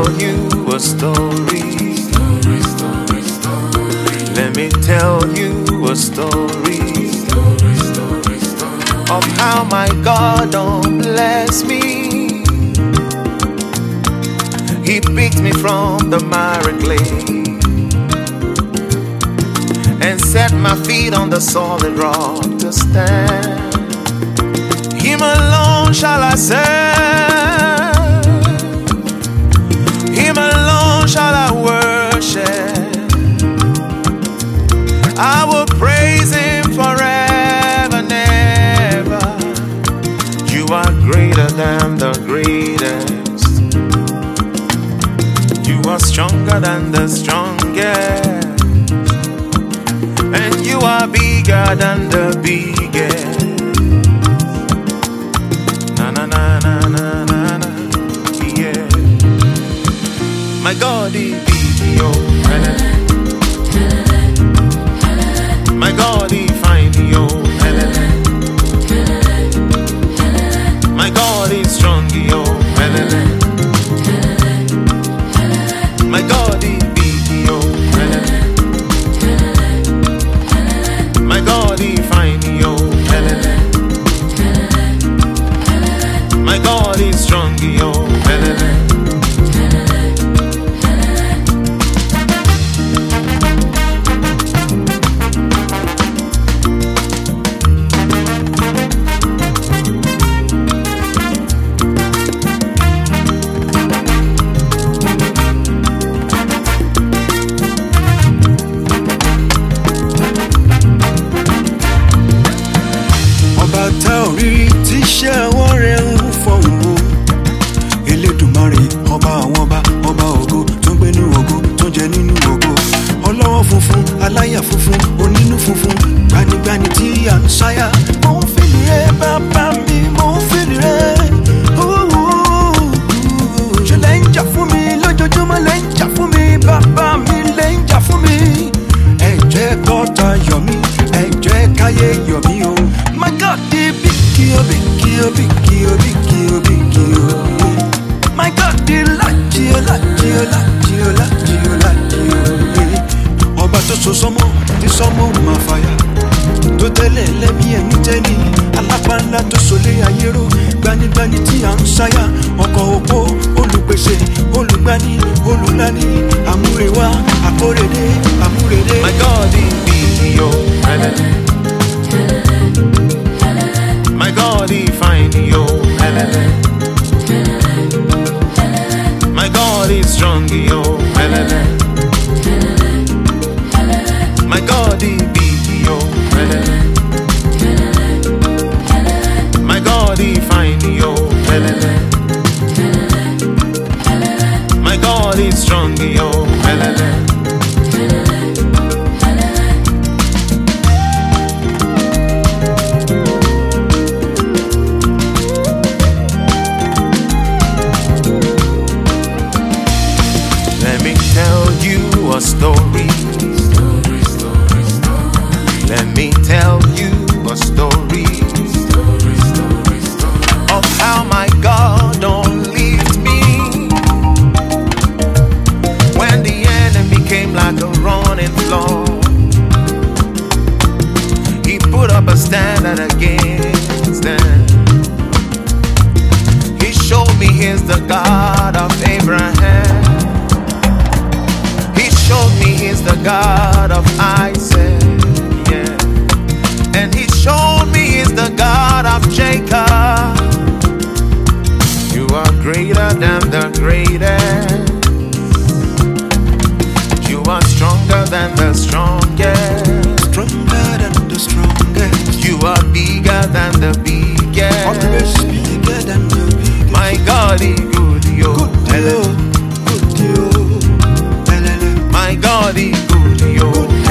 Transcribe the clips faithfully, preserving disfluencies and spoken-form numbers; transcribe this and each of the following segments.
tell you a story. Story, story, story. Let me tell you a story. Story, story, story. Of how my God don't bless me. He picked me from the miry clay and set my feet on the solid rock to stand. Him alone shall I serve, Him alone shall I worship. I will praise Him forever and ever. You are greater than the greatest. You are stronger than the strongest. And you are bigger than the biggest. Na na na na na na na, yeah. My God is big, yo. My God is fine, yo. My God is strong, yo. My God is big, yo. My God is fine, yo. My God is strong, yo. Taori tí ṣe àwọn rẹ̀ ń fọ̀hún o. Elédùmarè ọba àwọn ọba, ọba ògo tó ń gbé nínú ògo tó ń jẹ nínú ògo. Ọlọ́wọ́ funfun, aláyà funfun, onínú funfun, gbanigbani tí à ń ṣáyà. Mo ń fìlì rẹ̀ bàbá mi, mo ń fìlì rẹ̀. Ṣé lẹ́ ń jà fún mi lójoojúmọ́, lẹ́ ń jà fún mi, bàbá mi lẹ́ ń jà fún mi. Ẹ jẹ́ kọ́ta yọ̀ mí, ẹ jẹ́ káyé yọ̀ mí o. My God, the big kio, big kio, big kio, big kio, big kio. My God, the lachio, lachio, lachio, lachio, lachio. Ọba tó so sọ́mọ́, tí sọ́mọ́ máa fàyà. Tó tẹ́lẹ̀ lẹ́mí ẹni tẹ́ni. Alápánlá tó solé ayé ró. Gbanigbani tí à ń ṣáyà. Ọkọ̀ òpó, olùpèsè, olùgbani, olùlani. Àmúrewá, àkórèdé, àmúrèdé. My God is big, yo. My God is fine, yo. My God is strong, yo. My God is big, yo. My God is fine, yo. My God is strong, yo. Let me tell you a story. Story, story, story. Let me tell you a story. Story, story, story. Of how my God don't leave me. When the enemy came like a running flood, He put up a standard against them. He showed me He's the God of Abraham. Showed me He's the God of Isaac, yeah. And He showed me He's the God of Jacob. You are greater than the greatest. You are stronger than the strongest. Stronger than the strongest. You are bigger than the biggest. Always bigger than the biggest. My God is good, yo. Good, yo. Good, yo. My God is good, yo.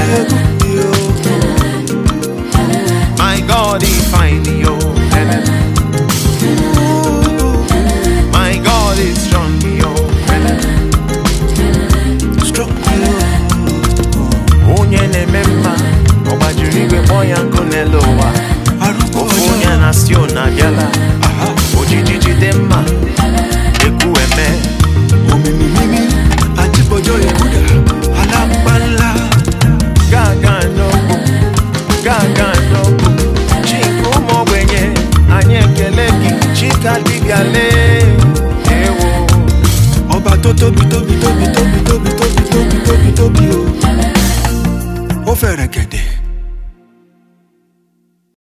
My God is fine, yo. My God is strong, yo. Strong, yo. Onye ne memma, obajuri gwe moya nkonelowa. Ofunya na biale ewo. Ọba tó tóbi tóbi tóbi tóbi tóbi tóbi tóbi tóbi tóbi o. Ó fẹ̀rẹ̀ gẹ̀dẹ̀.